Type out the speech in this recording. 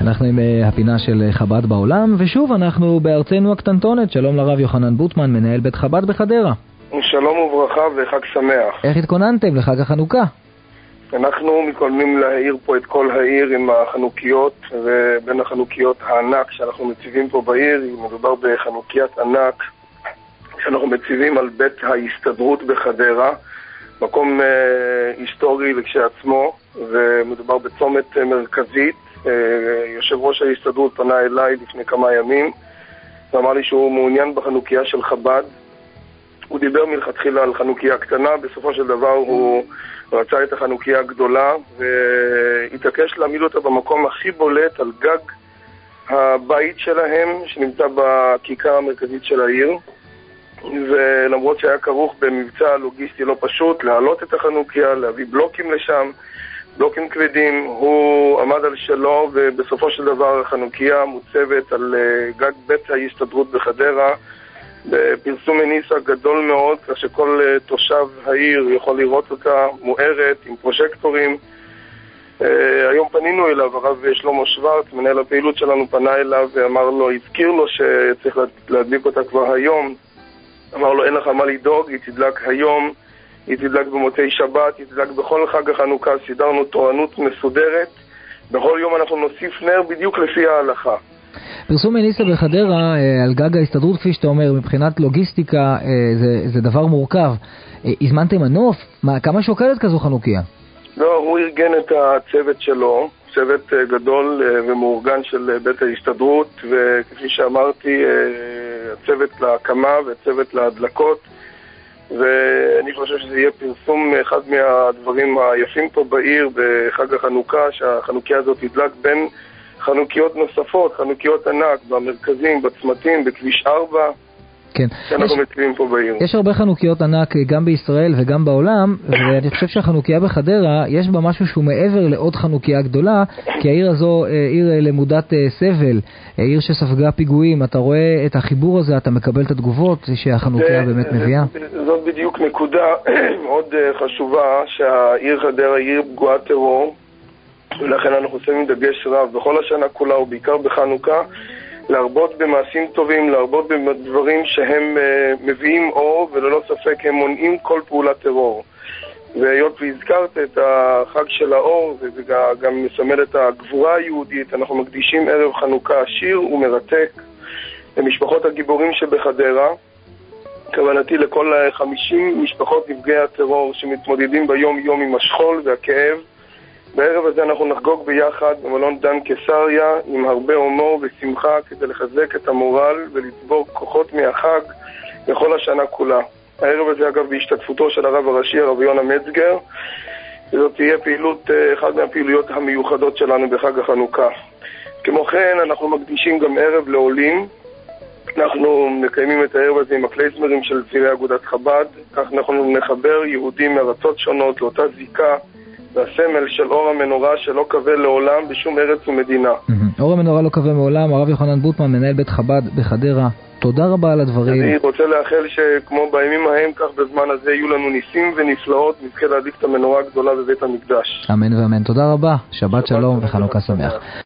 אנחנו עם הפינה של חב"ד בעולם, ושוב אנחנו בארצנו הקטנטונת. שלום לרב יוחנן בוטמן, מנהל בית חב"ד בחדרה. שלום וברכה וחג שמח. איך התכוננתם לחג החנוכה? אנחנו מתכוננים להעיר פה את כל העיר עם החנוכיות, ובין החנוכיות הענק שאנחנו מציבים פה בעיר, מדובר בחנוקיית ענק שאנחנו מציבים על בית ההסתדרות בחדרה, מקום היסטורי לכשעצמו, ומדובר בצומת מרכזית. יושב ראש ההסתדרות פנה אליי לפני כמה ימים ואמר לי שהוא מעוניין בחנוכיה של חב"ד. הוא דיבר מלכתחילה על חנוכיה קטנה, בסופו של דבר הוא רצה את החנוכיה הגדולה והתעקש להעמיד אותה במקום הכי בולט על גג הבית שלהם שנמצא בכיכר המרכזית של העיר, ולמרות שהיה כרוך במבצע לוגיסטי לא פשוט להעלות את החנוכיה, להביא בלוקים לשם, בלוקים כבדים, הוא עמד על שלו, ובסופו של דבר החנוכיה מוצבת על גג בית ההסתדרות בחדרה בפרסום מניסה גדול מאוד, כך שכל תושב העיר יכול לראות אותה מוארת עם פרושקטורים. היום פנינו אליו, הרב שלמה שוורץ, מנהל הפעילות שלנו, פנה אליו ואמר לו, הזכיר לו שצריך להדליק אותה כבר היום. אמר לו, אין לך מה לדאוג, היא תדלק היום, היא תדלק במוצאי שבת, היא תדלק בכל חג החנוכה. סידרנו תורנות מסודרת, בכל יום אנחנו נוסיף נר בדיוק לפי ההלכה. פרסום מניסה בחדרה על גג ההסתדרות, כפי שאתה אומר, מבחינת לוגיסטיקה זה דבר מורכב. הזמנתם מנוף? כמה שוקלת כזו חנוכיה? לא, הוא ארגן את הצוות שלו, צוות גדול ומאורגן של בית ההסתדרות, וכפי שאמרתי, הצוות להקמה וצוות להדלקות, ואני חושב שזה יהיה פרסום אחד מהדברים היפים פה בעיר בחג החנוכה, שהחנוכיה הזאת תדלק בין חנוכיות נוספות, חנוכיות ענק במרכזים, בצמתים, בכביש 4, כן. שאנחנו מציבים פה בעיר. יש הרבה חנוכיות ענק גם בישראל וגם בעולם, ואני חושב שהחנוכיה בחדרה יש בה משהו שהוא מעבר לעוד חנוכיה גדולה, כי העיר הזו עיר למודת סבל, עיר שספגה פיגועים. אתה רואה את החיבור הזה, אתה מקבל את התגובות שהחנוכיה באמת מביאה. זאת בדיוק נקודה מאוד חשובה, שהעיר חדרה היא עיר פגועת טרור, ולכן אנחנו שמים דגש רב בכל השנה כולה ובעיקר בחנוכה להרבות במעשים טובים, להרבות בדברים שהם מביאים אור, וללא ספק הם מונעים כל פעולת טרור. והיות והזכרת את החג של האור, וזה גם מסמל את הגבורה היהודית, אנחנו מקדישים ערב חנוכה עשיר ומרתק למשפחות הגיבורים שבחדרה. כוונתי לכל 50 משפחות נפגעי הטרור שמתמודדים ביום יום עם השכול והכאב. בערב הזה אנחנו נחגוג ביחד במלון דן קיסריה עם הרבה הומור ושמחה כדי לחזק את המורל ולצבור כוחות מהחג לכל השנה כולה. הערב הזה אגב בהשתתפותו של הרב הראשי, הרב יונה מצגר, וזאת תהיה פעילות, אחת מהפעילויות המיוחדות שלנו בחג החנוכה. כמו כן אנחנו מקדישים גם ערב לעולים. אנחנו מקיימים את הערב הזה עם הקלייזמרים של צעירי אגודת חב"ד, כך אנחנו נחבר יהודים מארצות שונות לאותה זיקה והסמל של אור המנורה שלא כבה לעולם בשום ארץ ומדינה. אור המנורה לא כבה מעולם. הרב יוחנן בוטמן, מנהל בית חב"ד בחדרה, תודה רבה על הדברים. אני רוצה לאחל שכמו בימים ההם, כך בזמן הזה יהיו לנו ניסים ונפלאות, נזכה להדליק את המנורה הגדולה בבית המקדש. אמן ואמן. תודה רבה, שבת שלום וחנוכה שמח.